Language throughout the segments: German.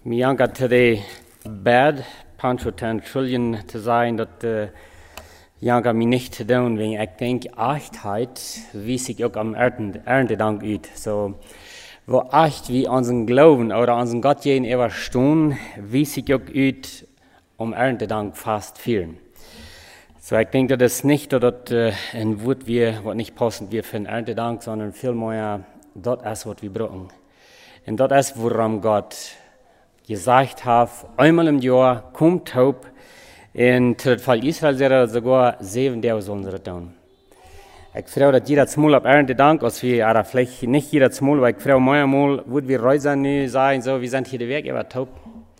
Mi anker til det bad, Pancho 10 trillion te zijn, dat janker mi nicht te doen, wegen ik denk echtheid, wies ik ook am Erntedank uit. So, wo echt wie unseren Glauben oder unseren Gott jeden ever stehen, wies ich auch uit Erntedank fast vielen. So, ich denke, das ist nicht, dass ein Wort was nicht passend wir für einen Erntedank, sondern vielmehr, das ist, was wir brauchen. Und das ist, worum Gott gesagt hat, einmal im Jahr kommt Taub, in dem Fall Israel sagt sogar 7 Jahre sollen sie das tun. Ich frage, dass jeder Mal auf Erntedank, als wir, oder vielleicht nicht jeder Mal, aber ich frage manchmal, wo wir reisen nu sagen, so, wir sind hier der Weg, aber Taub.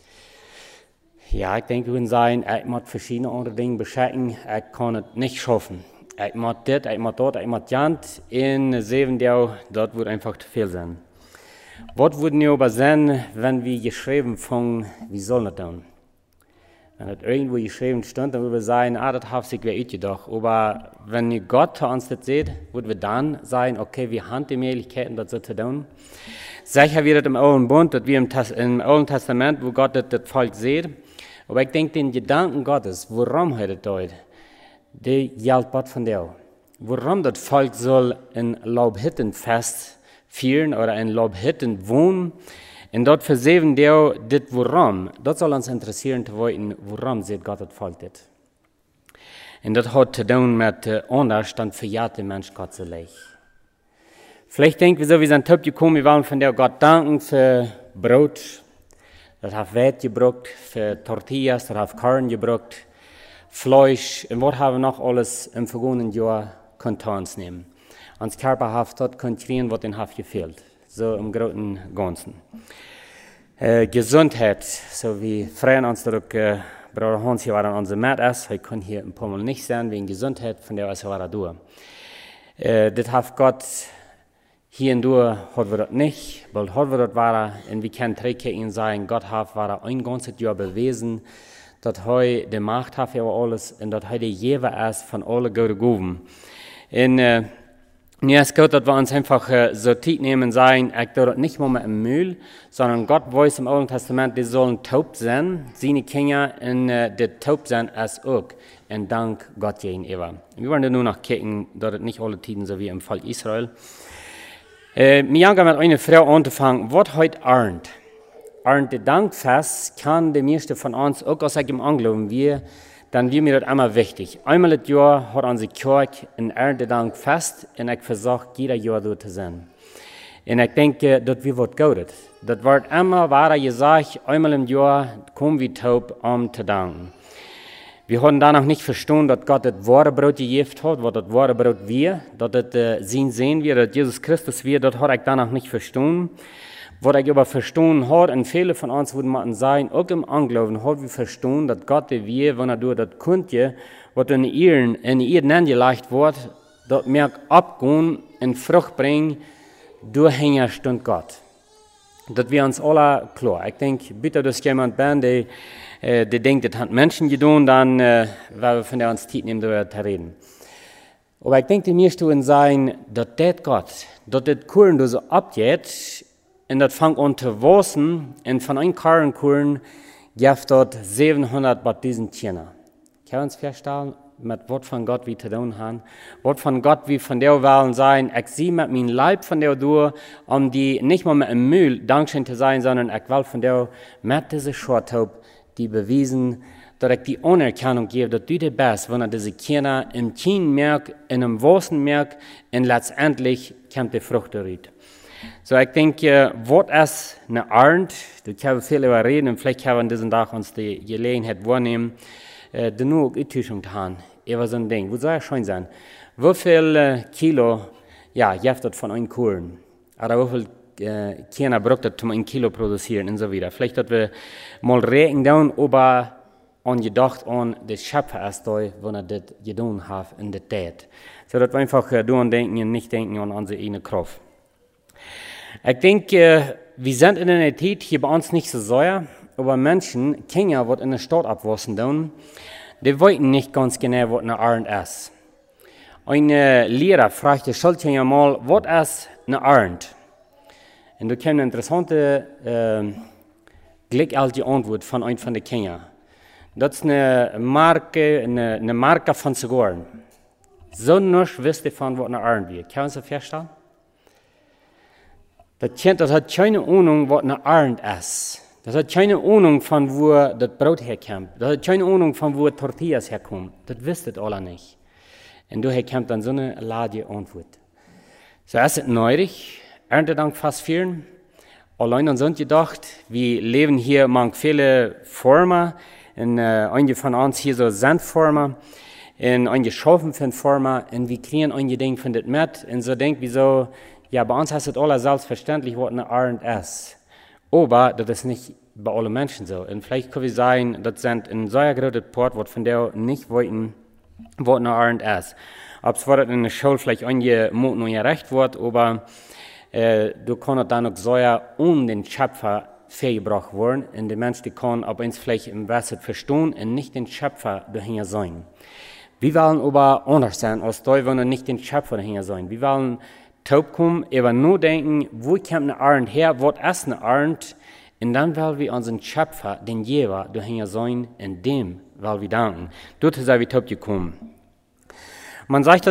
Ja, ich denke, wir können sagen, ich muss verschiedene andere Dinge beschäftigen, ich kann es nicht schaffen. Ich muss das, ich muss dort, ich muss das, in 7 Jahren, das wird einfach zu viel sein. Was würden wir aber sein, wenn wir geschrieben von, wie soll das tun? Wenn das irgendwo geschrieben stand, dann würden wir sagen, das hat sich wer gedacht. Aber wenn Gott uns das sieht, würden wir dann sagen, okay, wir haben die Möglichkeiten, das so zu tun. Sicher wird das im Alten Bund, dass wir im Alten Testament, wo Gott das Volk sieht. Aber ich denke, den Gedanken Gottes, warum er das tut, der gilt Gott von dir. Warum das Volk soll in Laubhüttenfest feiern oder in Laubhütten wohnen, und dort für 7 Jahre, das warum, das soll uns interessieren zu wissen, warum sieht Gott das Volk das. Und das hat zu tun mit Unterstand für jede Mensch Gott zu legen. Vielleicht denken wir so, wir sind top gekommen, wir wollen von der Gott danken für Brot, das hat Wett gebraucht, für Tortillas, das hat Korn gebraucht, Fleisch, und was haben wir noch alles im vergangenen Jahr Kontons nehmen. Uns Körper hat dort konzentrieren, was den hat gefehlt. So im Großen und Ganzen. Gesundheit, so wie freuen uns dort, Bruder Hans hier war an unserem März, er kann hier ein paar Mal nicht sein, wegen Gesundheit, von der war er durch. Das hat Gott hier und durch, hat wir das nicht, weil hat wir das war, und wir können Ihnen sagen, Gott hat war ein ganzes Jahr bewiesen, dass er die Macht hat über alles, und dass er die Jewe ist von allen guten Gaben. Und ja, es geht, dass wir uns einfach so Zeit nehmen und sagen, ich tue das nicht mehr im Müll, sondern Gott weiß im Alten Testament, die sollen taub sein, seine Kinder, und die taub sein als auch, und dank Gott gegenüber. Wir wollen nur noch gucken, dass das nicht alle Tiden so wie im Fall Israel. Wir haben mit einer Frau angefangen, was heute Arndt. Arndt Dankfest kann der meiste von uns auch aus dem Anglauben wir, dann wird mir das einmal wichtig. Einmal das Jahr hat unsere Kirche ein Erntedankfest und ich versuche, jeder Jahr dort zu sein. Und ich denke, das wird gut. Das wird immer weiter gesagt, einmal im Jahr kommen wir taub, zu danken. Wir haben danach nicht verstanden, dass Gott das wahre Brot gegeben hat, was das wahre Brot wir, dass das sehen wir, dass Jesus Christus wir, das habe ich danach nicht verstanden. Was ich aber verstanden habe, und viele von uns würden mal sagen, auch im Anglauben haben wir verstanden, dass Gott wir, wenn durch das Kundje, was in ihr angelegt wird, dort mehr abgehen und Frucht bringen, durchhänger stund Gott. Das wir uns alle klar. Ich denke, bitte, dass jemand bin, der denkt, das hat Menschen getan, dann werden wir von der uns Zeit nehmen, darüber zu reden. Aber ich denke, die meisten sagen, dass das Gott, dass das Kuren so abgeht, und das fängt an zu wachsen, und von einem Karrenkuren gibt dort 700 Baptisten Kinder. Können wir uns feststellen, mit was von Gott wir zu tun haben? Was von Gott wir von der wollen sein? Ich sehe mit meinem Leib von der durch, um die nicht mal mit dem Müll Dankeschön zu sein, sondern ich will von der mit dieser Schwartaub, die bewiesen, dass ich die Anerkennung gebe, dass du die bist, wenn diese Kinder im Kind merkt, in einem Wachsen merkt, und letztendlich kommt die Frucht daraus. So, ich denke, was ist eine Arndt? Da können wir viel über reden, und vielleicht können wir an diesem Tag uns die Gelegenheit wahrnehmen, nur auch Enttäuschung zu haben. Über so ein Ding. Wo soll es schön sein? Wie viel Kilo, ja, gibt das von einem Kuchen? Oder wie viel Kinder braucht das, um ein Kilo produzieren und so weiter? Vielleicht, dass wir mal rechnen, aber angedacht an den Schöpfer ist da, wenn er das getan hat in der Tat. So, dass wir einfach daran denken und nicht denken an unsere eigene Kraft. Ich denke, wir sind in einer Zeit hier bei uns nicht so sehr, aber Menschen, Kinder, die in der Stadt abwachsen tun, die wissen nicht ganz genau, was eine Arndt ist. Ein Lehrer fragte Schulkinder mal, was ist eine Arndt? Und da kam eine interessante gleich als die Antwort von einem von den Kindern. Das ist eine Marke von Zigarren. So nicht wisst ihr von, was eine Arend wird. Kann man sich vorstellen? Das Kind, das hat keine Ahnung, was eine Arend ist. Das hat keine Ahnung, von wo das Brot herkommt. Das hat keine Ahnung, von wo Tortillas herkommen. Das wisst ihr alle nicht. Und daher kommt dann so eine Ladie Antwort. So ist es neulich, Erntedank fast vielen. Allein an sind gedacht, wir leben hier mang viele Formen. Und einige von uns hier so Sandformen. Und einige Schafen von Formen. Und wir kriegen einige Dinge von das mit. Und so denkt wir so, ja, bei uns ist es alle selbstverständlich, was eine Arend ist. Aber das ist nicht bei allen Menschen so. Und vielleicht können wir sagen, das sind ein sehr großes Part, was von der nicht wollten, was eine Arend ist. Ob es in der Schule vielleicht einige Monate noch gerecht wird, aber du kannst dann auch sehr den Schöpfer vergebracht werden. Und der Mensch, die kann ab uns vielleicht im Wasser verstehen und nicht den Schöpfer dahinter sein. Wir wollen aber anders sein, als die wollen nicht den Schöpfer dahinter sein. Wir wollen taub kommen, aber nur denken, wo kommt eine Arend her, was ist eine Arend? Und dann wollen wir unseren Schöpfer, den Jever, dahinter sein, in dem wollen wir danken. Dort sind wir taub gekommen. Man sagt,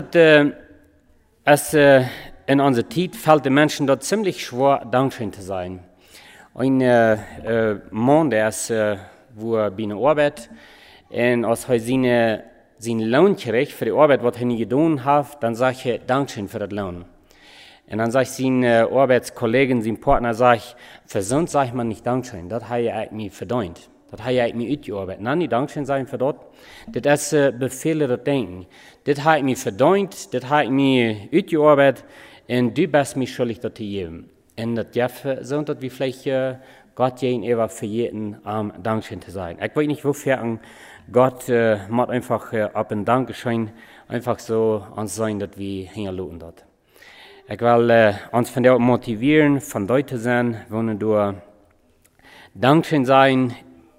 dass in unserer Zeit fällt den Menschen dort ziemlich schwer, dankbar zu sein. Ein Mann, der ist, wo er bei einer Arbeit, und als er seinen Lohn kriegt für die Arbeit, was er nicht getan hat, dann sagt er, Dankeschön für das Lohn. Und dann sagt sein Arbeitskollegen, sein Partner, für sonst sagt man nicht Dankeschön, das hat er eigentlich verdient. Das hat er eigentlich ausgearbeitet. Nein, nicht Dankeschön sagen für das. Das ist Befehle, das Denken. Das hat mir verdient, das hat mir ausgearbeitet, und du bist mir schuldig, das zu geben. Und das darf so, dass wir vielleicht Gott gegenüber für jeden Dankeschön zu sagen. Ich weiß nicht, wofür Gott macht einfach ab ein Dankeschön einfach so uns sein, dass wir hinterlassen dort. Ich will uns von der motivieren, von dort zu sein, wollen wir Dankeschön sein,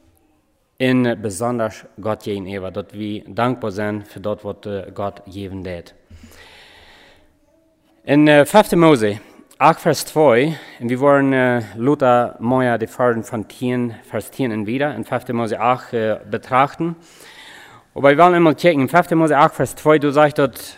in besonders Gott gegenüber, dass wir dankbar sind für das, was Gott geben wird. In 5. Mose 8, Vers 2, und wir wollen Luther Meier die Versen von 10, Vers 10 und wieder in 5. Mose 8 betrachten. Aber wir wollen einmal checken, in 5. Mose 8, Vers 2, du sagst dort,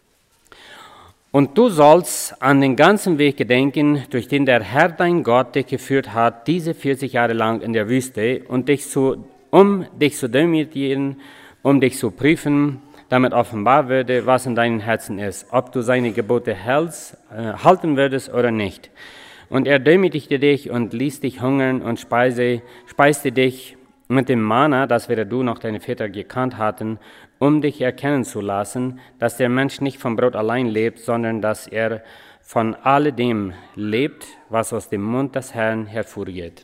und du sollst an den ganzen Weg gedenken, durch den der Herr dein Gott dich geführt hat, diese 40 Jahre lang in der Wüste, und um dich zu demütigen, um dich zu prüfen, damit offenbar würde, was in deinem Herzen ist, ob du seine Gebote halten würdest oder nicht. Und er demütigte dich und ließ dich hungern und speiste dich mit dem Manna, das weder du noch deine Väter gekannt hatten, um dich erkennen zu lassen, dass der Mensch nicht vom Brot allein lebt, sondern dass er von alledem lebt, was aus dem Mund des Herrn hervorgeht.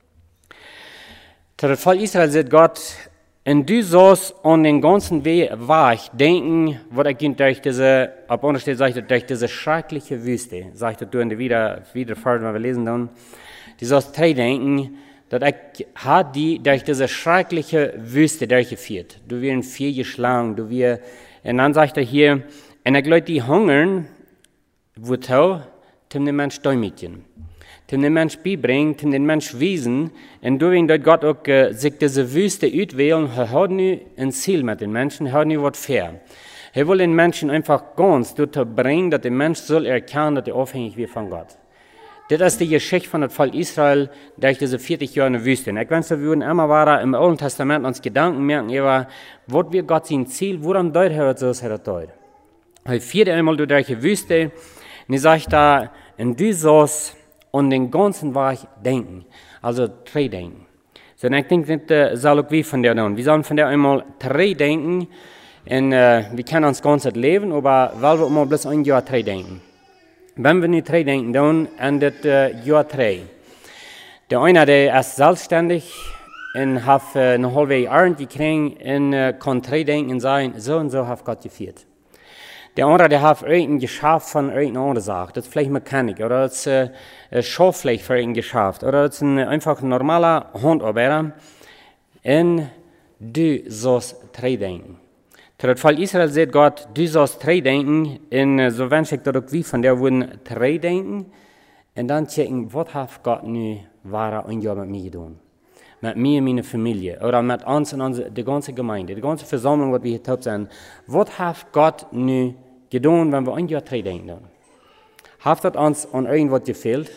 Zu dem Volk Israel sagt Gott, und du sollst an den ganzen Weg denken, was ich durch diese, ab untersteht, sagt er, durch diese schreckliche Wüste, sagt er, du in der Wiederfahrt, wenn wir lesen dann, du sollst denken, dass ich die durch diese schreckliche Wüste durchgeführt. Du wirst viel geschlagen, und dann sagt er hier, und ich Leute, die hungern, wozu? Zum den Mensch Däumchen. Zum den Mensch beibringen, zum den Mensch wiesen, und du wirst Gott auch sich diese Wüste auswählen, er hat nie ein Ziel mit den Menschen, er hat nie was fair. Er will den Menschen einfach ganz dazu bringen, dass der Mensch soll erkennen, dass er abhängig wird von Gott. Das ist die Geschichte von dem Volk Israel durch diese 40 Jahre in der Wüste. Ich wünsche, wir würden immer weiter im Alten Testament uns Gedanken merken, was wird Gott sein Ziel, woran deutet er so, er deutet. Er führt einmal durch die Wüste, und er sagt da, und du sollst an den ganzen Weg denken, also drei denken. So, und ich denke, das soll auch wie von der tun. Wir sollen von der einmal drei denken, und wir können uns ganz leben, aber weil wir immer bloß ein Jahr drei denken. Wenn wir nicht drei denken, dann endet Jahr drei. Der eine, der ist selbstständig und hat eine halbe Jahr gekriegt und kann drei denken und sagen, so und so hat Gott geführt. Der andere, der hat irgendein Geschäft von irgendeiner anderen Sache. Das ist vielleicht Mechanik oder das ist Schaufleisch für irgendein Geschäft oder das ist einfach ein normaler Handarbeiter. Und du sollst drei denken. Zu dem Fall Israel sagt Gott, du sollst drei denken, und so wünsche ich das auch wie von der würden drei denken, und dann checken, was hat Gott nun wahrer ein Jahr mit mir getan. mit mir und meiner Familie oder mit uns und die ganze Gemeinde, die ganze Versammlung, was wir hier taub sind, was hat Gott nu getan, wenn wir ein Jahr denken? Hat das uns an irgendwas gefehlt?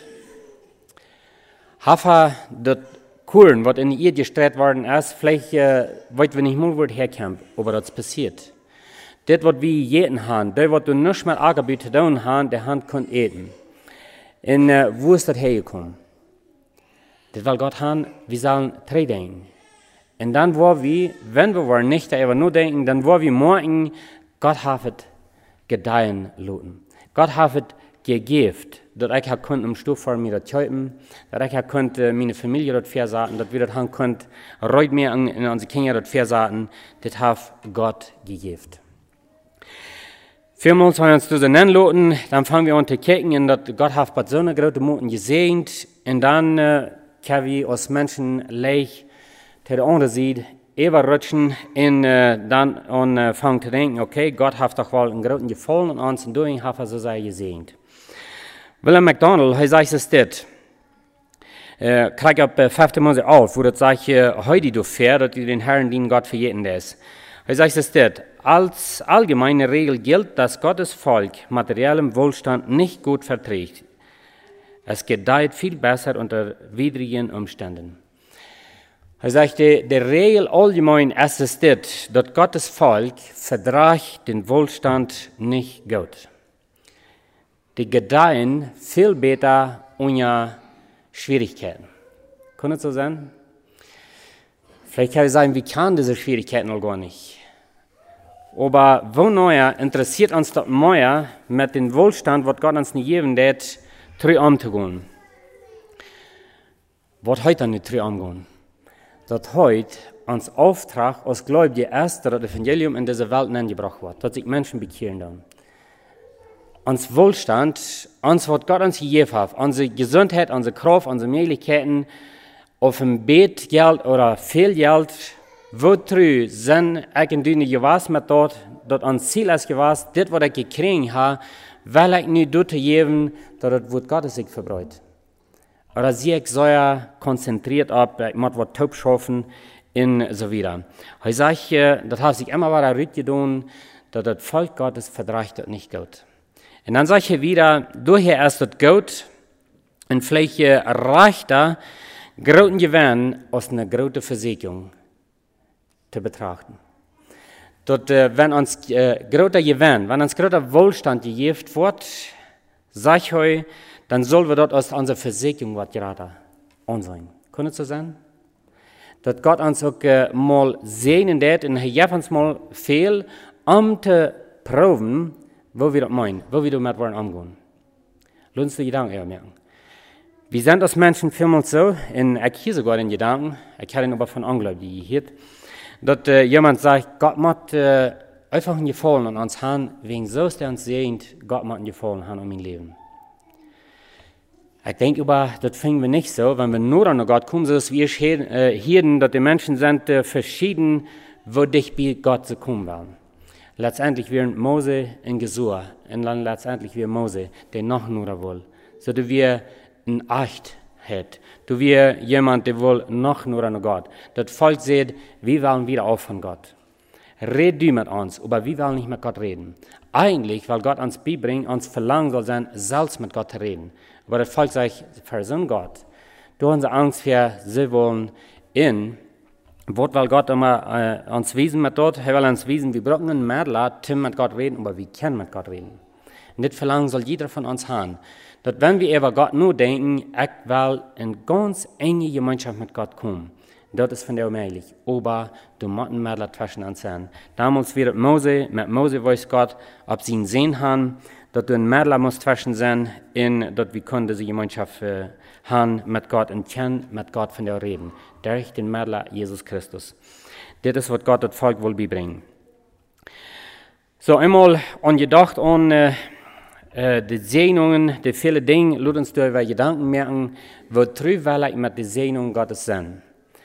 Hat er das Kuren, was in ihr gestreut worden ist, vielleicht weit wir nicht mal wo herkommen, aber das passiert. Das, was wir jeden haben, das, was du nicht mehr angebieten haben, der Hand kann eten. Und wo ist das hergekommen? Das will Gott haben, wir sollen drei denken. Und dann wollen wir, wenn wir nicht darüber nur denken, dann wollen wir morgen, Gott hat es gedeihen lassen. Gott hat es gegeben, dass ich konnte im Stoff vor mir das schreiben, dass ich konnte meine Familie dort versaten, dass wir das haben konnten, reut mir in unsere Kinder dort versaten, das hat Gott gegeben. Vielmals haben wir uns das nennen lassen, dann fangen wir an zu kicken, und dass Gott hat bei so einer großen Moten gesehen, und dann können wir als Menschen leicht zu der anderen Seite überrutschen und dann anfangen zu denken, okay, Gott hat doch wohl einen großen Gefallen an uns und durch hat er so sehr gesehen. William MacDonald, er sagt es das, kriegt ab 5. Mose 11, wo das sagt, heute du fair, dass du den Herrn dienen Gott verjeten ist. Er sagt es das, als allgemeine Regel gilt, dass Gottes Volk materiellem Wohlstand nicht gut verträgt. Es gedeiht viel besser unter widrigen Umständen. Er sagt, die Regel allgemein ist es das, dass Gottes Volk verträgt den Wohlstand nicht gut. Die gedeihen viel besser ohne Schwierigkeiten. Kann das so sein? Vielleicht kann ich sagen, wir kennen diese Schwierigkeiten noch gar nicht. Aber wo neuer interessiert uns das mehr mit dem Wohlstand, was Gott uns nicht geben hat, drei umzugehen. Was heute nicht drei umgehen? Dass heute uns Auftrag als Gläubige ist, dass das Evangelium in dieser Welt angebracht wird, dass sich Menschen bekehren dann. Uns Wohlstand, uns, was Gott uns gegeben hat, unsere Gesundheit, unsere Kraft, unsere Möglichkeiten, auf dem Bett Geld oder viel Geld, wozu sind eigentlich gewesen mit dort, dass uns Ziel ist gewesen, das, was ich gekriegt habe, weil ich nicht dort geben, dass das Wort Gottes sich verbreitet. Oder sie ich so konzentriert ab, ich muss was taub schaffen, und so weiter. Ich sage, das hat sich immer wieder rückgetan, dass das Volk Gottes verträgt das nicht gut. Und dann sage ich wieder, daher ist das gut, und vielleicht reicht da, großen Gewinn aus einer großen Versicherung zu betrachten. Dass, wenn uns großer Gewinn, wenn uns großer Wohlstand gegeben wird, sage ich euch, dann sollen wir dort aus unserer Versicherung was gerade ansehen. Kann das so sein? Dass Gott uns auch mal segnen wird und er gibt uns mal viel, um zu proben, wo wir das meinen, wo wir damit wollen umgehen. Lass uns die Gedanken merken. Wir sind als Menschen vielmals so, und ich hier sogar den Gedanken, ich habe ihn aber von Ungläubigen gehört, dass jemand sagt, Gott muss einfach einen Gefallen an uns haben, wegen so ist er uns sehend, Gott muss einen Gefallen haben um mein Leben. Ich denke aber, das finden wir nicht so, wenn wir nur an Gott kommen, so dass wir hier, dass die Menschen sind verschieden, wo dich bei Gott zu kommen wollen. Letztendlich wir Mose in Gesur, und dann letztendlich wir Mose, der noch nur will, so dass wir ein Acht hat. Du wir jemand, der will noch nur an Gott. Das Volk sagt, wir wollen wieder auf von Gott. Red du mit uns, aber wir wollen nicht mit Gott reden. Eigentlich, weil Gott uns beibringt, uns verlangen soll sein, selbst mit Gott zu reden. Aber das Volk sagt, versuch Gott. Du hast Angst für, sie wollen was will Gott immer uns wiesen mit dort? Er will uns wiesen, wir brauchen einen Mädler, mit Gott reden, aber wir können mit Gott reden. Und das Verlangen soll jeder von uns haben. Dass wenn wir über Gott nur denken, ich will in ganz enge Gemeinschaft mit Gott kommen. Das ist von der möglich. Aber du musst einen Mädler zwischen uns sein. Damals wird mit Mose weiß Gott, ob sie ihn sehen haben, dass du ein Mädler musst zwischen sein, und dass wir können diese Gemeinschaft haben mit Gott und können mit Gott von der reden. Durch den Mädler Jesus Christus. Das ist, was Gott das Volk will beibringen. So einmal angedacht an die Segnungen, die vielen Dinge, lasst uns darüber Gedanken merken, wozu will ich mit den Segnungen Gottes sein.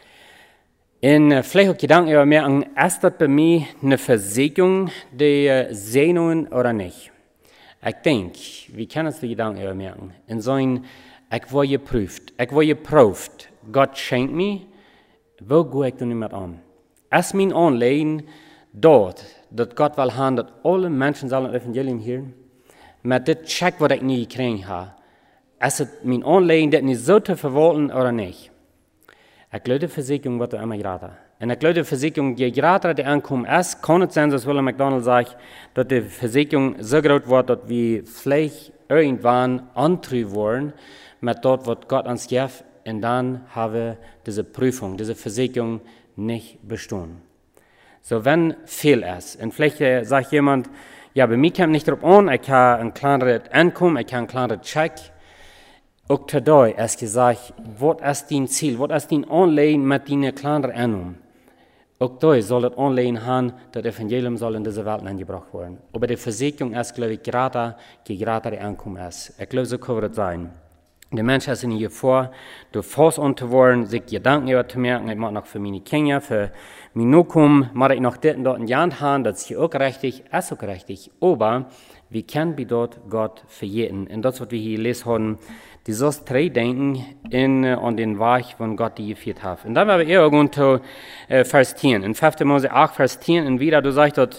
Und vielleicht auch Gedanken darüber merken, ist das bei mir eine Versicherung, die Segnungen oder nicht? Ich denke, wir können uns die Gedanken darüber merken. Und sagen, ich war geprüft, Gott schenkt mir, Wo gehe ich denn mit an? Es mein Anliegen dort, dass Gott will haben, dass alle Menschen sollen das Evangelium hören, mit dem Check, was ich nie gekriegt habe. Es ist mein Anliegen, das nicht so zu verwalten oder nicht. Ich glaube, die Versicherung wird immer gratis. Und ich glaube, die Versicherung, je gratis die Einkommen ist, kann es sein, dass William McDonald sagt, dass die Versicherung so groß wird, dass wir vielleicht irgendwann antreu wollen, mit dort, was Gott uns gibt, und dann haben wir diese Prüfung, diese Versicherung nicht bestanden. So, wenn viel ist, und vielleicht sagt jemand, ja, bei mir kommt nicht darauf an, ich habe ein kleineres Einkommen, ich habe einen kleineren Check. Auch today ist gesagt, was ist dein Ziel, was ist dein Anliegen mit deinen kleineren Einkommen? Auch da soll das Anliegen haben, dass das Evangelium soll in diese Welt angebracht werden. Aber die Versicherung ist, glaube ich, gratis, je gratis die Einkommen ist. Ich glaube, so kann es sein. Der Mensch ist in hier vor, durch Fass zu werden, sich Gedanken über zu merken, ich mache noch für meine Kinder, für mein Nukum, mache ich noch dort und dort in die Hand haben, das ist hier auch richtig, ist auch richtig. Aber wie können wir dort Gott verjäten? Und das, was wir hier lesen haben, die sollst drei denken an den Weg, von Gott die geführt hat. Und dann werden wir irgendwo zu Vers 10. In 5. Mose 8, Vers 10, und wieder, du sagst dort,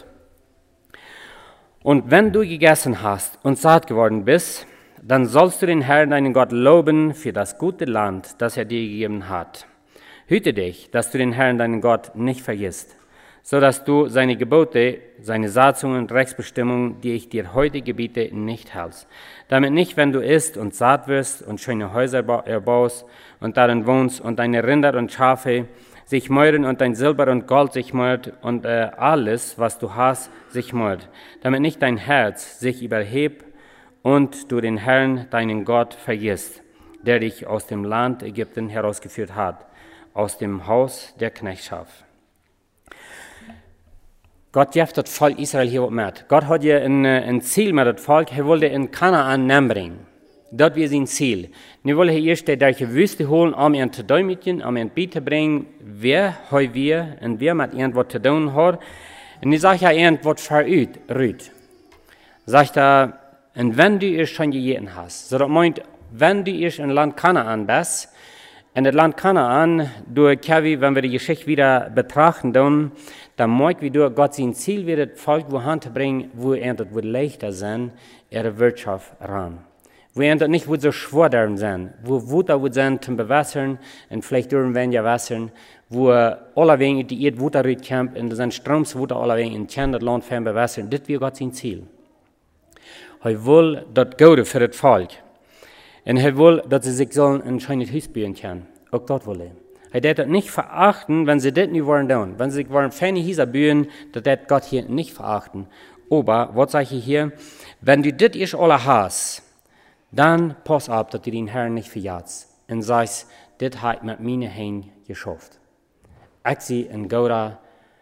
und wenn du gegessen hast und satt geworden bist, dann sollst du den Herrn, deinen Gott, loben für das gute Land, das er dir gegeben hat. Hüte dich, dass du den Herrn, deinen Gott, nicht vergisst, so dass du seine Gebote, seine Satzungen und Rechtsbestimmungen, die ich dir heute gebiete, nicht hältst. Damit nicht, wenn du isst und satt wirst und schöne Häuser erbaust und darin wohnst und deine Rinder und Schafe sich meuren und dein Silber und Gold sich meurt und alles, was du hast, sich meurt. Damit nicht dein Herz sich überhebt und du den Herrn, deinen Gott, vergisst, der dich aus dem Land Ägypten herausgeführt hat, aus dem Haus der Knechtschaft. Gott gibt das Volk Israel hier was mit. Gott hat ja ein Ziel mit dem Volk, er wollte in Kanaan bringen. Das war sein Ziel. Nu wollte er erst die Wüste holen, um ihn zu däumen, um ihn beizubringen, wer wir und wer mit irgendwas zu tun hat. Und ich sage ja irgendwas verrückt. Sagt er, und wenn du es schon gegessen hast, so das meint, wenn du erst in Land Kanaan bist, in das Land Kanaan, durch Kavi, wenn wir die Geschichte wieder betrachten, dann mag wir durch Gott sein Ziel wieder das Volk wohin zu bringen, wo das wird leichter sein, ihre Wirtschaft ran. Wo das nicht wird so schwer darin sein, wo Wutter wird sein zum Bewässern und vielleicht irgendwann ja wässern, wo alle wegen die ihr Wutter rüberkommt und dann Stromswutter alle wegen in das Land fern bewässern. Das wird Gott sein Ziel. Er will das Gute für das Volk. Und er will, dass sie sich sollen ein schönes Haus bauen können. Auch das will er. Er wird das nicht verachten, wenn sie das nicht wollen tun. Wenn sie sich wollen feine Häuser bauen, das wird Gott hier nicht verachten. Aber, was sage ich hier? Wenn du das erst alle hast, dann pass auf, dass du den Herrn nicht verjagst. Und sagst, das hat mit meinen Händen geschafft. Ich sehe in Gouda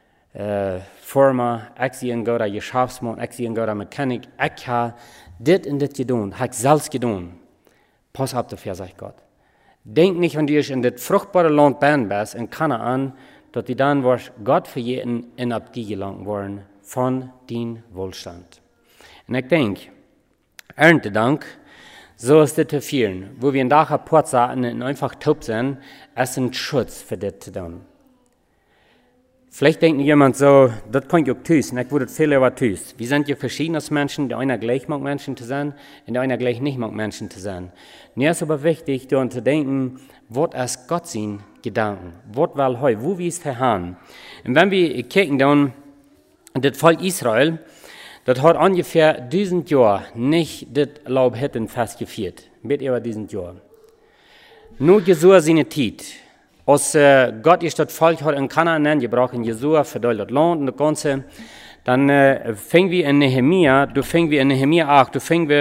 Firma, ich sehe in Gouda Geschäftsmann, ich sehe in Gouda Mechanik. Ich habe das und das getan, habe ich selbst getan. Pass auf dafür, sagt Gott. Denk nicht, wenn du in das fruchtbare Land bist, in Kanaan, dass die dann Gott verjäten und ab die gelangt worden von dein Wohlstand. Und ich denke, Erntedank, so ist das zu führen, wo wir in der Port saßen und einfach taub sind, ist ein Schutz für das zu tun. Vielleicht denkt jemand so, das kann ich auch tun, und ich würde viel lieber tun. Wir sind ja verschiedene Menschen, der einer gleich mag Menschen zu sein, und der einer gleich nicht mag Menschen zu sein. Mir ist aber wichtig, daran zu denken, was ist Gott sein Gedanken? Was will er, wo ist er hin? Und wenn wir gucken, dann, das Volk Israel, das hat ungefähr 1000 Jahre nicht das Laubhüttenfest gefeiert. Mit über 1000 Jahre. Nur Jesua seine Zeit. Als Gott ist das Volk hat in Kanaan gebraucht, in Jesua, verdient das Land und das Ganze, dann fingen wir in Nehemia 8,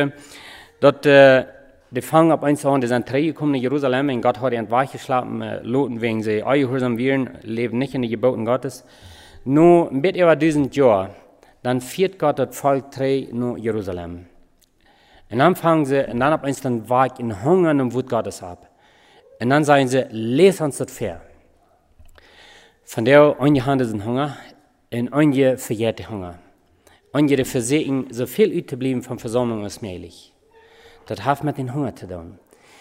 die fangen ab eins an, die sind gekommen in Jerusalem, und Gott hat ihnen weichgeschlagen, loten wegen sie ungehorsam wären, leben nicht in den Geboten Gottes. Nur mit über 1000 Jahre, dann führt Gott das Volk nach Jerusalem. Und dann fangen sie, und dann ab eins dann Weg in Hunger und Wut Gottes ab. Und dann sagen sie, les uns das fair. Von der einige Hände sind Hunger und einige verjährte Hunger. Einige versuchen, so viel übrig zu bleiben von Versammlung als möglich. Das hat mit dem Hunger zu tun.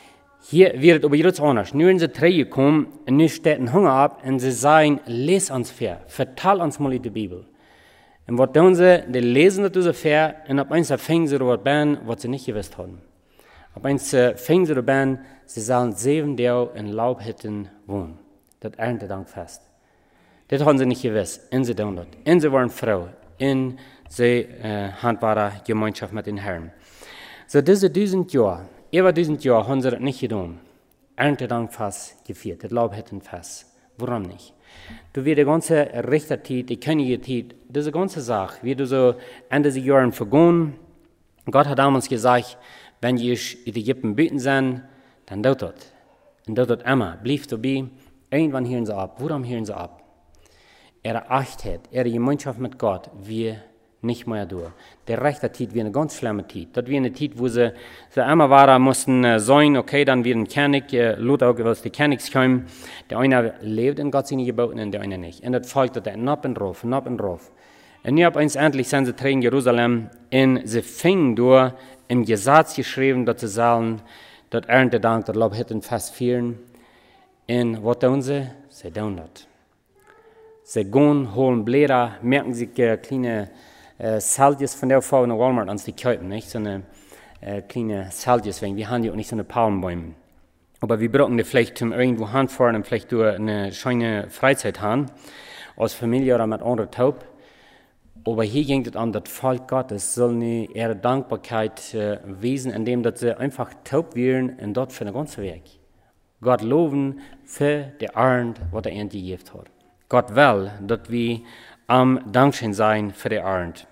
Hier wird es aber jetzt anders. Nu sind sie teruggekommen und nu steht ein Hunger ab und sie sagen, les uns ver, vertel uns mal die Bibel. Und was tun sie? Die lesen das so ver und auf einmal fangen sie was an, was sie nicht gewusst haben. Auf einmal fangen sie an, sie sollen 7 Tage in Laubhütten wohnen. Das Erntedankfest. Das haben sie nicht gewusst. Und sie tun das. Und sie waren Frau. Und sie waren Gemeinschaft mit den Herren. So diese 1000 Jahre, über 1000 Jahre haben sie das nicht getan. Erntedankfest gefeiert, das Laubhüttenfest. Warum nicht? Du wirst die ganze Richtertid, die Königetid, diese ganze Sache, wie du so Ende dieser Jahre vergangen. Gott hat damals gesagt, wenn ihr in Ägypten beten sind, dann tut das. Und tut das immer, blieb dabei. Irgendwann hören sie ab. Warum hören sie ab? Ihre Echtheit, ihre Gemeinschaft mit Gott, wir nicht mehr durch. Der Richtertid wie eine ganz schlimme Zeit. Das wie eine Zeit, wo sie immer waren, mussten sagen, okay, dann wird ein König, Lot auch, was die Königs kommen. Der eine lebt in Gott seine Geboten und der eine nicht. Und das folgt, dass er napp und rauf. Und nu ab eins endlich sind sie in Jerusalem und sie fingen durch im Gesetz geschrieben, dass sie sollen, das Erntedank, das Laubhüttenfest feiern. Und was tun sie? Sie tun das. Sie gehen, holen Blätter, merken sich kleine Salzjes von der Frau in der Walmart ans die kaufen, nicht? So eine kleine Salzjes, wir haben ja auch nicht so eine Palmbäume. Aber wir brauchen die vielleicht zum irgendwo hinfahren und vielleicht durch eine schöne Freizeit haben, als Familie oder mit anderen Taub. Aber hier ging es an, das Volk Gottes soll nicht ihre Dankbarkeit wiesen, indem dass sie einfach taub werden und dort für den ganzen Weg. Gott loben für die Ernte, was er ihnen gegeben hat. Gott will, dass wir am Dankschein sein für die Ernte.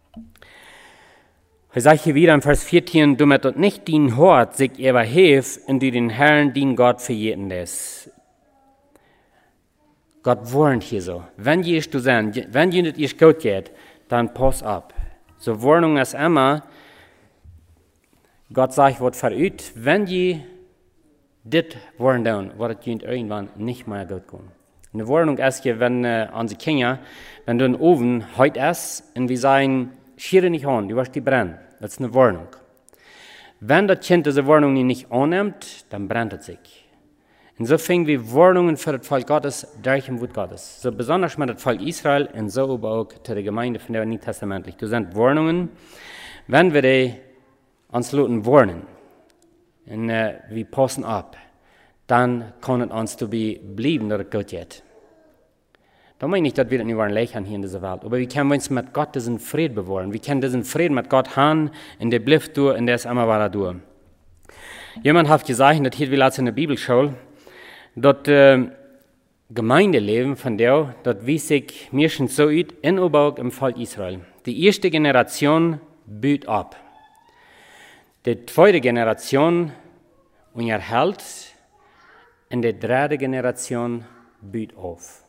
Er sagt hier wieder im Vers 14, du mit nicht den Hort sich überhef und du den Herrn, den Gott verjeten lässt. Gott warnt hier so. Wenn ihr du sein, wenn ihr nicht gut geht, dann pass ab. So Warnung ist immer, Gott sagt, was verübt, wenn ihr das wollen tun, wird es irgendwann nicht mehr gut gehen. Eine Warnung ist hier, wenn unsere Kinder, wenn du einen Ofen heute isst und wir sagen, schiere nicht an, du wirst die brennen. Das ist eine Warnung. Wenn das Kind diese Warnung nicht annimmt, dann brennt es sich. Und so fingen wir Warnungen für das Volk Gottes durch den Wort Gottes. So besonders mit dem Volk Israel und so aber auch zu der Gemeinde von der Neuen Testamentlich. Das sind Warnungen, wenn wir die uns Leuten warnen und wir passen ab, dann kann es uns dabei bleiben, dass es gut geht. Da meine ich nicht, dass wir nicht lächeln hier in dieser Welt, aber wir können uns mit Gott diesen Frieden bewahren. Wir können diesen Frieden mit Gott haben und der bleibt durch und der ist immer weiter durch. Jemand hat gesagt, das hier wie in der Bibelschule, dass Gemeindeleben von der, das wie sich mir schon so ut, in Oberg im Volk Israel. Die erste Generation büht ab. Die zweite Generation unterhält und die dritte Generation büht auf.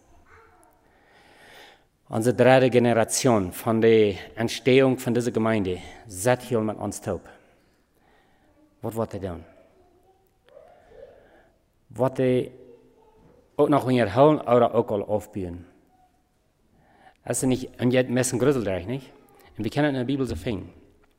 Unsere dritte Generation von der Entstehung von dieser Gemeinde seid hier mit uns taub. Was wird er tun? Wird er auch noch unterhalten oder auch all aufbauen? Das ist nicht, und jetzt messen grüßelreich, nicht? Und wir können in der Bibel so finden.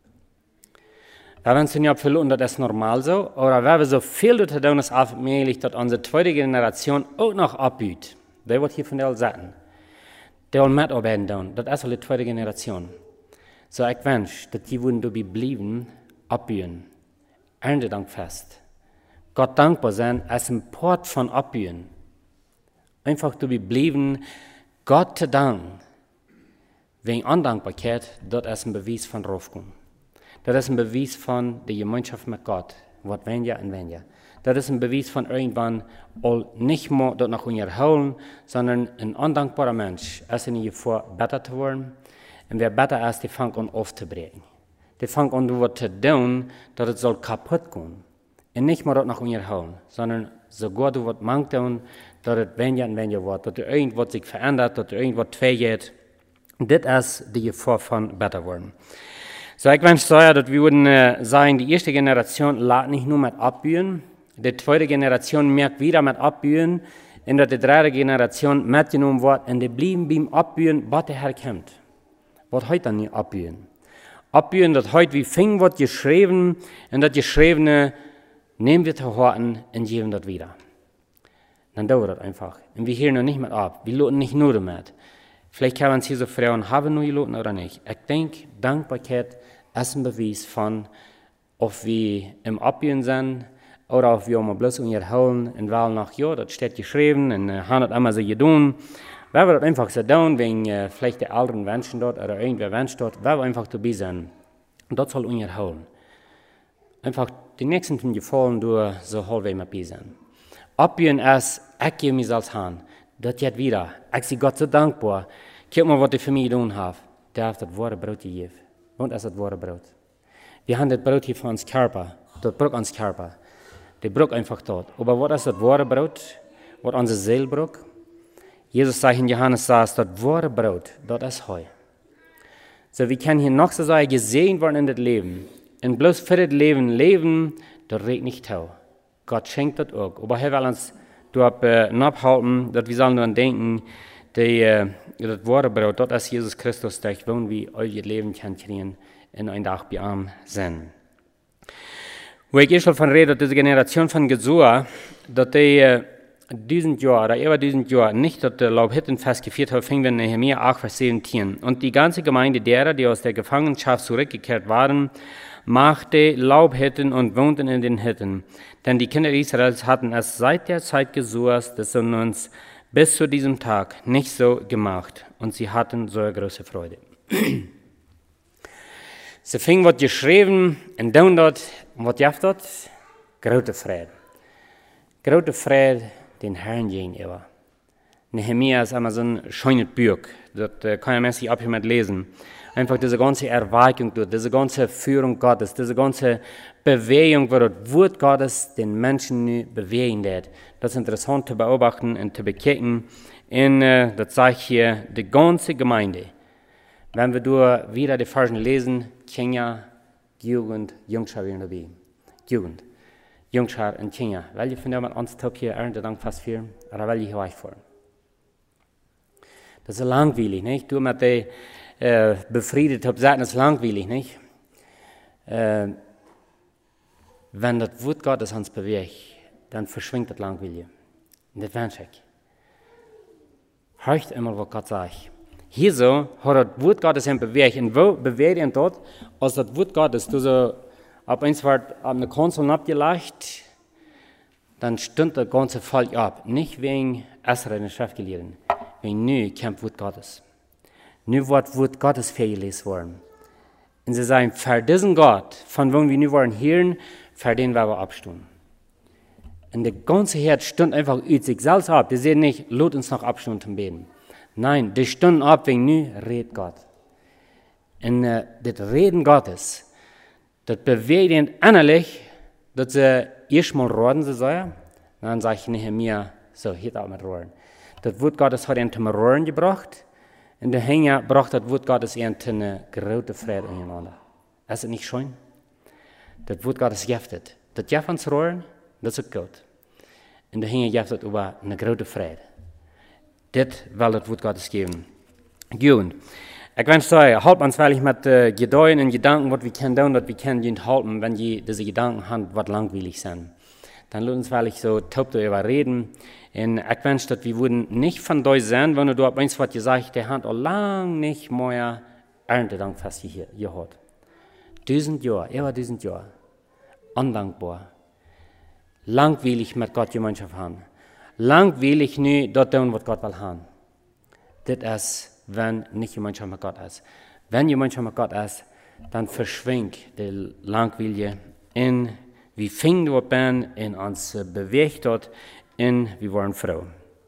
Wir sind ja verloren, das ist normal so, oder wenn wir so viel zu tun ist, allmählich, dass unsere zweite Generation auch noch abbüht. Das wird hier von der sagen. Die wollen mitarbeiten tun. Das ist die zweite Generation. So ich wünsche, dass die würden dabei bleiben, abbühen. Erntedankfest. Gott dankbar sein als ein Port von abbühen. Einfach dabei bleiben, Gott zu danken. Wegen Undankbarkeit, das ist ein Beweis von Raufkommen. Das ist ein Beweis von der Gemeinschaft mit Gott. Was weniger und weniger. Das ist ein Beweis von irgendwann nicht mehr dort noch unterholen, sondern ein undankbarer Mensch ist in die Gefahr, besser zu werden. Und wer besser ist, der fängt an aufzubrechen. Der fängt an, was zu tun, dass es soll kaputt gehen. Und nicht mehr dort noch unterholen, sondern sogar du was mangt tun, dass es weniger und weniger wird, dass irgendwas sich verändert, dass irgendwas vergeht. Das ist die Gefahr von besser werden. So, ich wünsche sehr, dass wir würden sagen, die erste Generation lässt nicht nur mit abbühen, die zweite Generation merkt wieder mit abbühen, und dass die dritte Generation mitgenommen wird, und die bleiben beim Abbühen, was der Herr kommt. Was heute dann nicht abbühen. Abbühen, dass heute wie fing wird geschrieben, und das Geschriebene nehmen wir zu Horten und geben das wieder. Dann dauert das einfach. Und wir hören noch nicht mit ab. Wir loten nicht nur damit. Vielleicht kann man diese Frauen haben nur geloten oder nicht. Ich denke, Dankbarkeit ist ein Beweis von, ob wir im Abgehen sind oder ob wir mal bloß unterholen und weil nach, ja, das steht geschrieben und haben das immer so getan. Weil wir das einfach so tun, wegen vielleicht der älteren Menschen dort oder irgendwer Mensch dort, weil wir einfach dabei sind. Und das soll unterholen. Einfach die nächsten von gefallen durch so halbwegs mit dabei sein. Abgehen ist, ich gebe mich als Hand. Das geht wieder. Ich bin Gott so dankbar. Guck mal, was ich für mich getan habe. Der hat das wahre Brot gegeben. Und es ist das wahre Brot. Wir haben das Brot hier für uns Körper. Das braucht uns Körper. Das braucht einfach dort. Aber was ist das wahre Brot? Was unsere Seele braucht? Jesus sagt in Johannes, das wahre Brot, das ist Heu. So, wir können hier noch so sagen, gesehen worden in das Leben. Und bloß für das Leben, das regt nicht tau. Gott schenkt das auch. Aber er will uns abhalten, dass wir sollen daran denken, das wahre Brot, das ist Jesus Christus, der wohnt, wie euer Leben kann kriegen, in ein Tag bei ihm sein. Wo ich schon von rede, diese Generation von Gesua, dass die diesen Jahr, oder über diesen Jahr, nicht das Laubhüttenfest gefeiert haben, fingen wir in Nehemia 8, Vers 17. Und die ganze Gemeinde derer, die aus der Gefangenschaft zurückgekehrt waren, machte Laubhütten und wohnten in den Hütten. Denn die Kinder Israels hatten es seit der Zeit Jesuas des Sohnes bis zu diesem Tag nicht so gemacht. Und sie hatten so eine große Freude. Sie fingen was geschrieben und dann dort, und was jaft dort? Große Freude. Große Freude den Herrn gegenüber. Nehemia ist immer so ein schönes Buch. Das kann ja mäßig ab jemand lesen. Einfach diese ganze Erweckung, diese ganze Führung Gottes, diese ganze Bewegung, wo das Wort Gottes den Menschen bewegen wird. Das ist interessant zu beobachten und zu bekicken. Und das zeigt hier die ganze Gemeinde. Wenn wir wieder die Versen lesen, Kinder, Jugend, Jungschar wieder dabei. Jugend, Jungschar und Kinder. Welche von denen uns top hier ernte Dank fast für, oder welche hier euch vor? Das ist langweilig, nicht? Du mit der befriedet habt, sagen, es ist langweilig, nicht? Wenn das Wort Gottes uns bewegt, dann verschwindet das Langweilige. Und das wünsche ich. Hört immer, was Gott sagt. Hier so hat das Wort Gottes ihn bewegt. Und wo bewegt ihn dort, als das Wort Gottes, du so ab eins wird auf eine Konsole abgelegt, dann stimmt das ganze Volk ab. Nicht wegen Esra in der Schriftgelehrten, wegen nu kämpft Wort Gottes. Nu wird Gottes vorgelesen worden. Und sie sagen, für diesen Gott, von wo wir nu wollen hören, für den werden wir abstehen. Und der ganze Herz stimmt einfach über sich selbst ab. Die sehen nicht, lasst uns noch abstehen zum Beten. Nein, die stunden ab, wegen nu redet Gott. Und das Reden Gottes, das bewegt ihn innerlich, dass sie erstmal rohren, sie sagen. Dann sage ich Nehemia, so, hier auch mit rohren. Das Wort Gottes hat ihn zum Rohren gebracht. Und der Hänger brachte das Wort Gottes in eine große Freude ineinander. Ist das nicht schön? Das Wort Gottes giftet. Das gibt uns Rohren, das ist gut. Und der Hänger giftet über eine große Freude. Das will das Wort Gottes geben. Gut. Ich wünsche euch, halt uns wirklich mit Geduld und Gedanken, was wir können tun, dass wir können halten, wenn die diese Gedanken haben, was langweilig sind. Dann lasst uns wirklich so top darüber reden. Und ich wünsche, dass wir würden nicht von euch sein, wenn du ab eins was gesagt, der hat auch lang nicht mehr Erntedankfest hier gehört. 1000 Jahre, über 1000 Jahre. Undankbar. Langweilig mit Gott Gemeinschaft haben. Langweilig nicht dort tun, was Gott will haben. Das ist, wenn nicht Gemeinschaft mit Gott ist. Wenn Gemeinschaft mit Gott ist, dann verschwindet die Langweile in, wir fingen dort an, in uns bewegt dort, in, wir waren froh.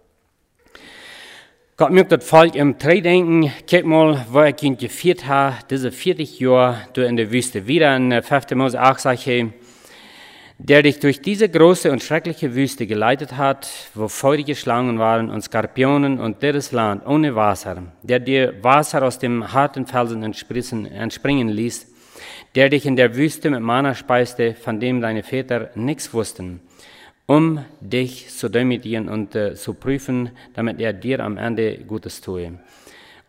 Gott mögt das Volk im Treidenken, guck mal, wo ich ihn geführt habe, diese 40 Jahre durch in der Wüste. Wieder in 5. Mose 8 sagt er, der dich durch diese große und schreckliche Wüste geleitet hat, wo feurige Schlangen waren und Skorpionen und dürres Land ohne Wasser, der dir Wasser aus dem harten Felsen entspringen ließ, der dich in der Wüste mit Manna speiste, von dem deine Väter nichts wussten, um dich zu demütigen und zu prüfen, damit er dir am Ende Gutes tue.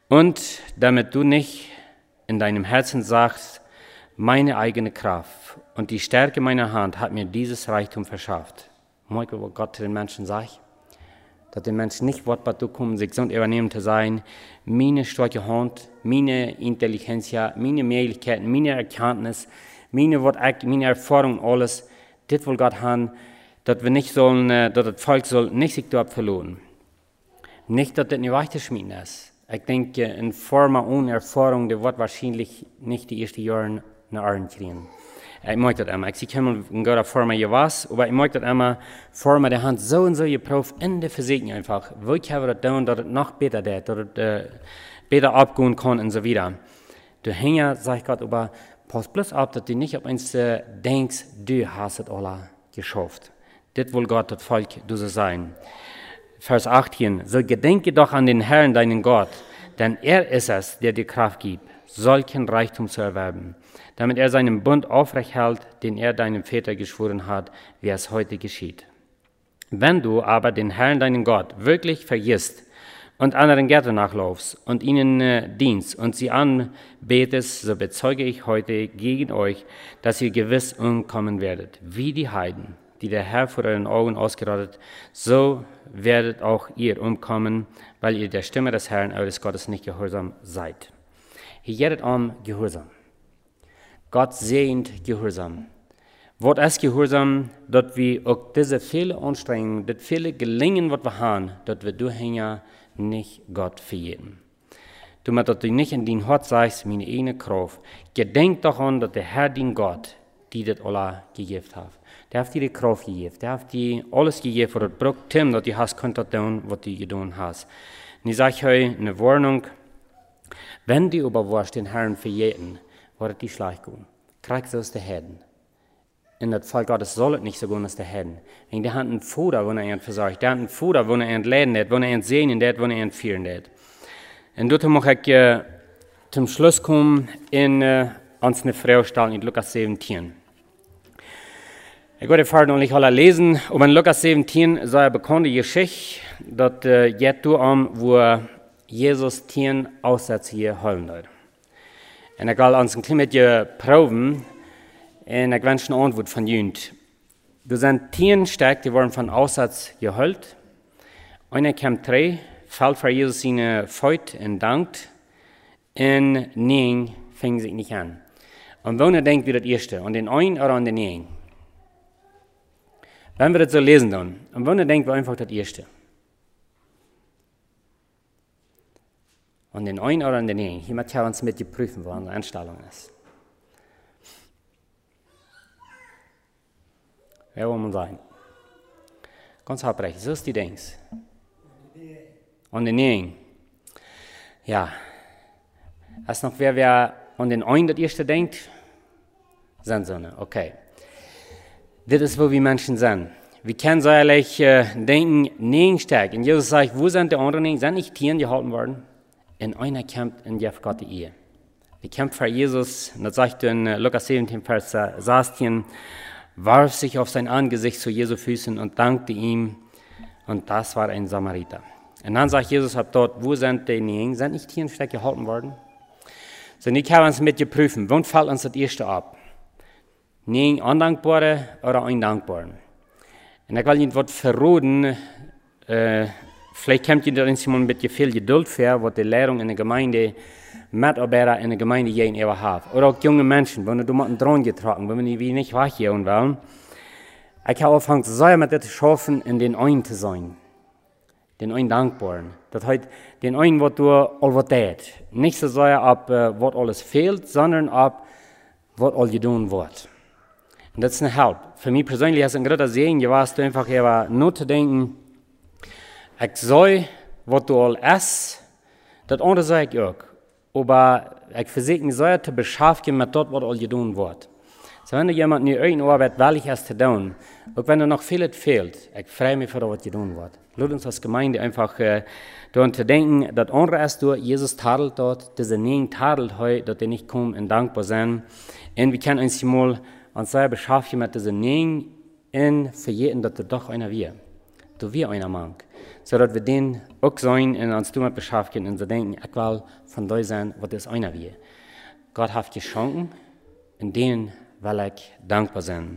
Und damit du nicht in deinem Herzen sagst, meine eigene Kraft und die Stärke meiner Hand hat mir dieses Reichtum verschafft. Merke, was Gott zu den Menschen sagt? Dass die Menschen nicht wortbar kommen, sich gesund übernehmen zu sein. Meine starke Hand, meine Intelligenz, meine Möglichkeiten, meine Erkenntnis, meine Erfahrung, alles, das will Gott haben, dass wir nicht sollen, dass das Volk soll nicht sich dort verloren. Nicht, dass das nicht weiterschmieden ist. Ich denke, in Form ohne Erfahrung, der wird wahrscheinlich nicht die ersten Jahre nach Arten kriegen. Ich mag das immer. Ich sehe immer in guter Form was, aber ich mag das immer, Form der Hand so und so geprüft in der Physik einfach. Wo können wir das tun, dass es noch besser wird, dass es besser abgehen kann und so weiter. Du Hänger, sag ich Gott, aber pass bloß auf, dass du nicht auf uns denkst, du hast es alle geschafft. Das will Gott, das Volk, du so sein. Vers 18, so gedenke doch an den Herrn, deinen Gott, denn er ist es, der dir Kraft gibt, solchen Reichtum zu erwerben, damit er seinen Bund aufrecht hält, den er deinem Väter geschworen hat, wie es heute geschieht. Wenn du aber den Herrn, deinen Gott, wirklich vergisst und anderen Göttern nachlaufst und ihnen dienst und sie anbetest, so bezeuge ich heute gegen euch, dass ihr gewiss umkommen werdet, wie die Heiden, die der Herr vor euren Augen ausgerottet, so werdet auch ihr umkommen, weil ihr der Stimme des Herrn, eures Gottes, nicht gehorsam seid. Hier geht es Gehorsam. Gott sehnt Gehorsam. Was ist Gehorsam, dass wir auch diese viele Anstrengungen, das viele Gelingen, was wir haben, dass wir durchhängen, nicht Gott verjeten. Du dass du nicht in dein Hort sagst, meine eigene Kraft. Gedenk doch an, dass der Herr, dein Gott, die das alle gegeben hat. Der hat dir die Kraft gegeben. Der hat dir alles gegeben, was du brauchst, dass du hast, könnt tun, was du getan hast. Und ich sage euch eine Warnung, wenn du überwurst den Herrn verjeten, wird die schlecht gehen. Kriegst du aus der Herden. In das Fall Gottes soll es nicht so gehen als der Herden. Und der hat einen Fuder, wo er ihn versorgt. Der hat einen Fuder, wo er ihn läden hat, wo er ihn sehen hat, wo er ihn führen hat. Und dort möchte ich zum Schluss kommen in unsere Frau stellen in Lukas 17. Ich werde vorhin noch nicht alle lesen, aber in Lukas 17 ist eine bekannte Geschichte, dass jetzt wo Jesus Tieren Aussatz hier holen wird. Und ich will uns ein kleines proben, und ich wünsche eine Antwort von Jünd. Du sind Tieren stark, die wurden von Aussatz geholt. Einer kam drei, fällt vor Jesus seine Feut und dankt, und nein, fing sich nicht an. Und wenn ihr denkt, wie das erste, an den einen oder an den nein? Wenn wir das so lesen dann, und wenn ihr denkt, wir einfach das erste. An den einen oder an den nein? Hier möchte ich uns mit prüfen, wo unsere Einstellung ist. Wer will man sein? Ganz hauptrecht, so ist die Dings. An den nein. Ja. Als noch wer an den einen das erste denkt, sind so eine, okay. Das ist, wo wir Menschen sind. Wir können so ehrlich denken, nein stark. Und Jesus sagt, wo sind die anderen nein? Sind nicht Tieren gehalten worden? Und einer kämpft in Jeff Gott die Ehe. Wir kämpfen für Jesus, und das sagt in Lukas 17, Vers 16, warf sich auf sein Angesicht zu Jesu Füßen und dankte ihm. Und das war ein Samariter. Und dann sagt Jesus ab dort, wo sind die nein? Sind nicht Tieren stark gehalten worden? So, ich kann uns mit dir prüfen, wann fällt uns das erste ab? Nein, Undankbare oder Undankbaren. Und ich will Ihnen was verraten, vielleicht kommt Ihnen das mit viel Geduld vor, was die Lehrung in der Gemeinde, Mitarbeiter in der Gemeinde jeden ever haben. Oder auch junge Menschen, wenn du mit einem Drohnen getragen, wenn wir nicht weggehen wollen. Ich habe angefangen, so mit das schaffen, in den einen zu sein. Den einen Dankbaren. Das heißt, den einen, was du all tät. Nicht so sehr ab, was alles fehlt, sondern ab, was all getan wird. Und das ist eine Help. Für mich persönlich ist es ein großer Segen gewesen, einfach nur zu denken, ich soll, was du all isst, das andere sage ich auch. Aber ich versuche mich so zu beschäftigen mit dem, was all getan wird. So, wenn du jemand in irgendeiner Arbeit willig ist zu tun, auch wenn dir noch vieles fehlt, ich freue mich für das, was getan wird. Lass uns als Gemeinde einfach daran zu denken, dass andere ist, Jesus tadelt dort, diese Nähen tadelt heute, dass die nicht kommen und dankbar sind. Und wir können uns mal und sei beschäftigt mit diesen Nähen und verjeten, dass du doch einer wir. Du wir einer Mann. So dass wir den auch sein und uns damit beschäftigen und so denken, ich will von da sein, was ist einer wir. Gott hat Geschenken, in denen will ich dankbar sein.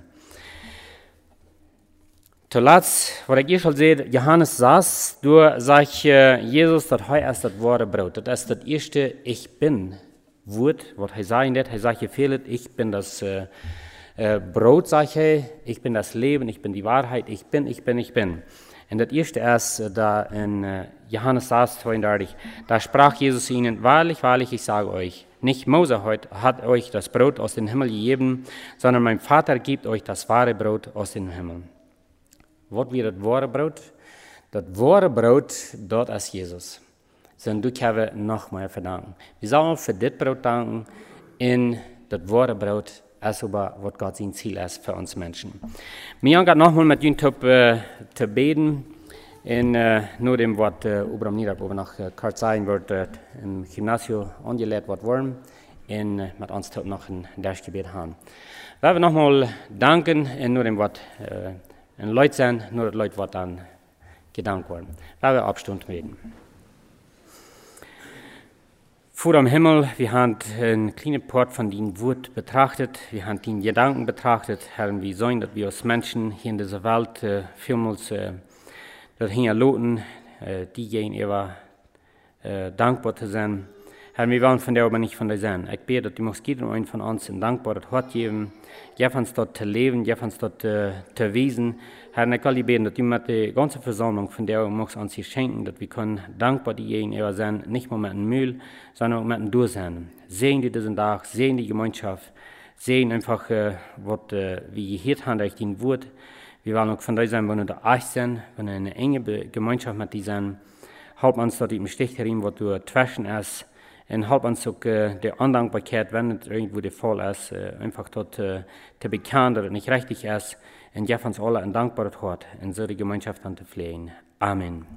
Zuletzt, was ich schon sehe, Johannes saß, du sagst Jesus, dass er ist das wahre Brot. Das ist das erste Ich bin Wort, was er sagt. Er sagt, ich bin das Brot, sagt er, ich bin das Leben, ich bin die Wahrheit, ich bin. Und das erste ist, da in Johannes 32, da sprach Jesus ihnen, wahrlich, wahrlich, ich sage euch, nicht Mose hat euch das Brot aus dem Himmel gegeben, sondern mein Vater gibt euch das wahre Brot aus dem Himmel. Was wird das wahre Brot? Das wahre Brot, dort ist Jesus. So, und du kannst nochmal verdanken. Wir sollen für das Brot danken, in das wahre Brot, als über was Gott sein Ziel ist für uns Menschen. Wir haben nochmal mit YouTube zu beten, in nur dem Wort über am Niederburg noch kurz sein wird, im Gymnasium angelehrt wird worden, und mit uns noch ein Gebet haben. Wir werden nochmal danken, in nur dem Wort, en Leute zijn, nur dat Leute wat dan gedankt worden. Laten we abstund beten. Vater im Himmel, wir haben einen kleinen Part von deinem Wort betrachtet, wir haben deine Gedanken betrachtet, Herr, wie sollen dass wir als Menschen hier in dieser Welt vielmals das hinterlassen, die gehen eher dankbar zu sein. Herr, wir wollen von dir aber nicht von dir sein. Ich bete, dass du jedem einen von uns ein dankbares Hort geben, gib uns dort zu leben, gib uns dort zu wiesen. Herr, ich will dir beten, dass du mit der ganzen Versammlung von dir uns hier schenken, dass wir können dankbar diejenigen sein, nicht nur mit dem Müll, sondern auch mit dem Durchsein. Sehen die diesen Tag, sehen die Gemeinschaft, sehen einfach, was wir hier haben durch dein Wort. Wir wollen auch von dir sein, wenn wir da echt sind, wenn wir eine enge Gemeinschaft mit dir sind. Halt uns dort im Stich herin, was du zwischen ist. Und help uns auch der Undankbarkeit, wenn es irgendwo der Fall ist, einfach dort zu bekennen, dass es nicht richtig ist. Und gib uns alle ein dankbares Wort in so die Gemeinschaft an zu pflegen. Amen.